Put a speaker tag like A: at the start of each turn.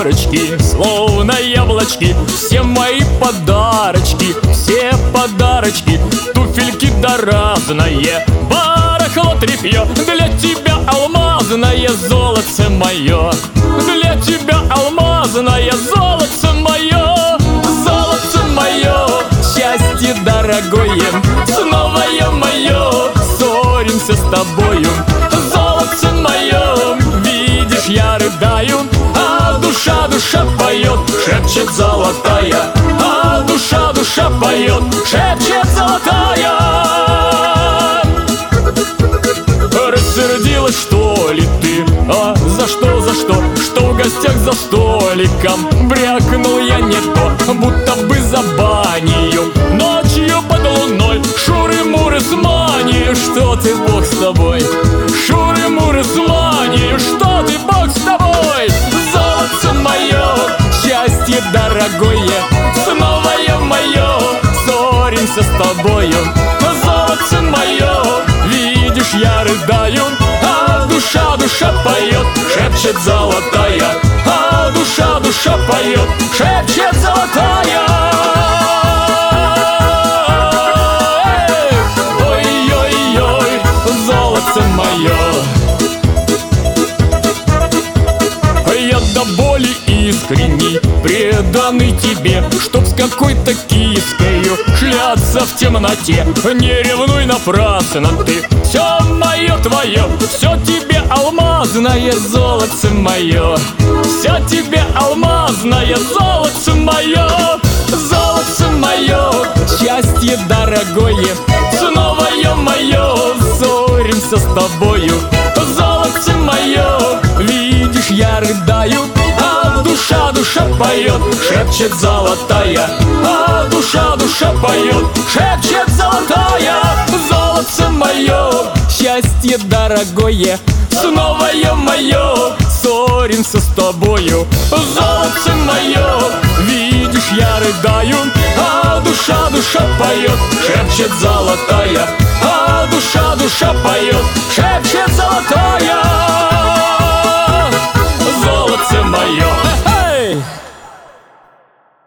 A: корочки, словно яблочки. Все мои подарочки, все подарочки. Туфельки да разное, барахло тряпье. Для тебя алмазное золотце мое, для тебя алмазное золотце мое. Золотце мое, счастье дорогое, снова я мое, ссоримся с тобою. Золотце мое, видишь, я рыдаю, а душа, душа поет, шепчет золотая. А душа, душа поет, шепчет золотая. Рассердилась, что ли, ты? А за что, за что? Что в гостях за столиком? Брякнул я не то, будто бы за банию. Ночью под луной шуры-муры с манию. Что ты, Бог с тобой? Шуры-муры с манию. Что ты, Бог с тобой? Золотце мое, счастье дорогое, снова я мое, ссоримся с тобою. Золотце мое, видишь, я рыдаю, а душа, душа поет, шепчет золотая. А душа, душа поет, шепчет золотая. Ой-ой-ой, золотце мое. Я до боли искренний, преданный тебе, чтоб с какой-то кискою шляться в темноте. Не ревнуй напрасно ты, все мое твое, все тебе алмазное золотце мое, все тебе алмазное золотце мое. Золотце мое, счастье дорогое, снова я мое, ссоримся с тобою. Золотце мое, видишь, я рыдаю, а душа, душа поет, шепчет золотая. А душа, душа поет, шепчет золотая. Золотце мое, счастье дорогое, снова я мое, ссоримся с тобою. Золотце мое, видишь, я рыдаю, а душа, душа поет, шепчет золотая. А душа, душа поет, шепчет золотая.